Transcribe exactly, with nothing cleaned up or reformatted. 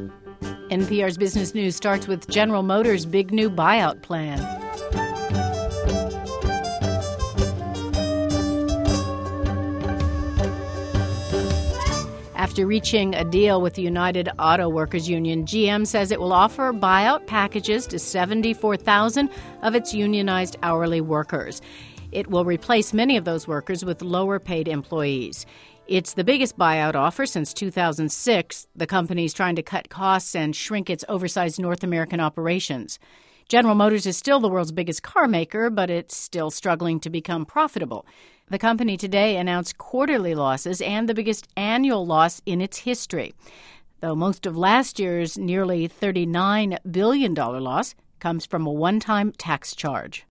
N P R's Business News starts with General Motors' big new buyout plan. After reaching a deal with the United Auto Workers Union, G M says it will offer buyout packages to seventy-four thousand of its unionized hourly workers. It will replace many of those workers with lower-paid employees. It's the biggest buyout offer since two thousand six. The company's trying to cut costs and shrink its oversized North American operations. General Motors is still the world's biggest car maker, but it's still struggling to become profitable. The company today announced quarterly losses and the biggest annual loss in its history, though most of last year's nearly thirty-nine billion dollars loss comes from a one-time tax charge.